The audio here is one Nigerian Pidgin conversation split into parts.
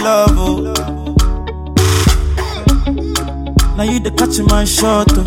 love, oh. Now you the catch my shot, oh.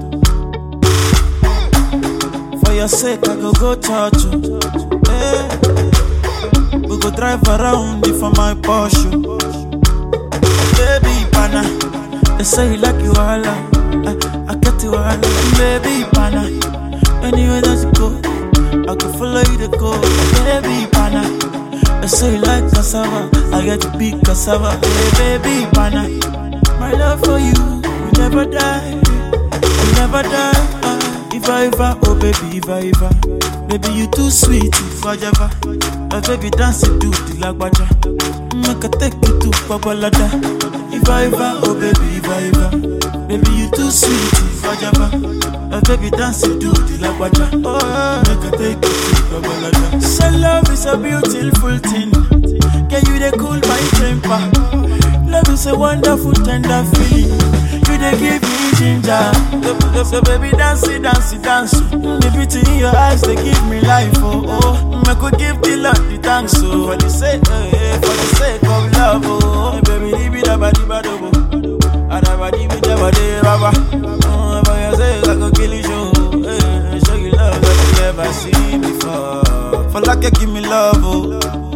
For your sake, I go church, oh. Hey. We go drive around it for my Porsche. Baby, pana, they say you like you all, I get you all, baby, pana. Anywhere that you go, I can follow you to go, baby, pana. They say you like cassava, I get to be cassava, hey, baby, pana. My love for you, will never die, will never die. Iva, oh baby, Iva. Baby, you too sweet, if I ever. My baby dance it to the lagwaja. Make a take you to Babalada. Iva, oh baby, Iva. Baby, you too sweet, if I ever. My baby dance it to the lagwaja. Oh, make a take you to Babalada. So love is a beautiful thing. Can you they cool my temper? Love is a wonderful, tender feeling. You they give me ginger. So baby, dance it. The beauty in your eyes, they give me life, oh. I could give the Lord the thanks, oh. For the sake of love, oh. Baby, leave it about the bad, oh. Adabadi, baba. For your sake, I could kill you, show. Show you love that you never seen before. For like you give me love, oh.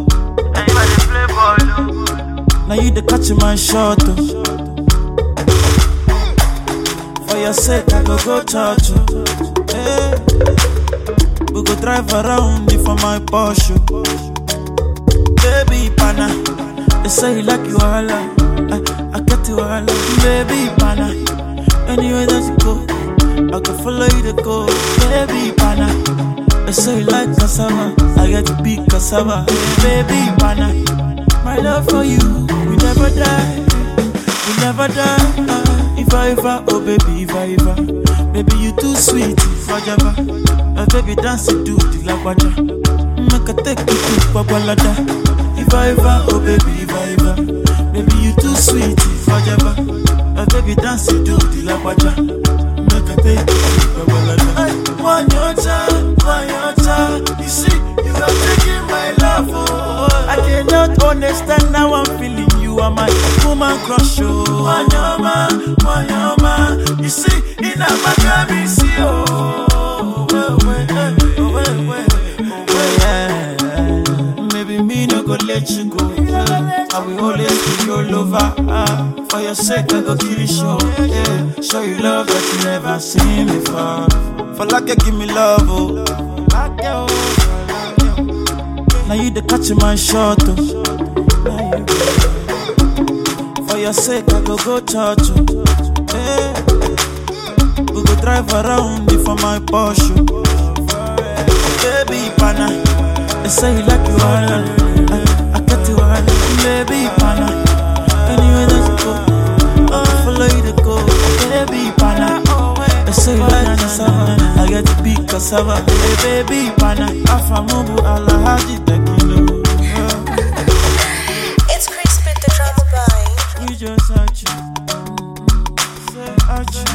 Now you the catch my shot, oh. For your sake, I go church, oh. Hey. We go drive around it for my Porsche. Baby, pana, they say you like you all, I get you all, baby, pana. Anywhere that you go, I can follow you to go, baby, pana. They say you like cassava, I get to be cassava, baby, pana. My love for you, we never die, we never die. Iva, oh baby, Iva. Baby, you too sweet, if I ever. My baby dance it to the lagwaja. Make a take you to Babalada. Iva, oh baby, Iva. Baby, you too sweet, if I ever. My baby dance it to the lagwaja. Make a take you to Babalada. One your time. You see, you are taking my love, oh. I cannot understand how I'm feeling. You are my woman crush, oh. Wanyama, you see, in a Maccabi, see, oh. Maybe me no go let you go. I will always be your lover. For your sake, I go kill you, show. Yeah. Show you love that you never seen before. For like you give me love, oh. Now you the catch my shot, oh. For your sake, I go church, oh. Hey. We go drive around it for my Porsche. Baby, pana, they say you like you all, I get you all, baby, pana. Anywhere that you go, I follow you to go, baby, pana. They say you like cassava, I get to be cassava, hey, baby, pana. Afamubu alahaji tekilo. It's Chris with the drama by. You just arch, say arch.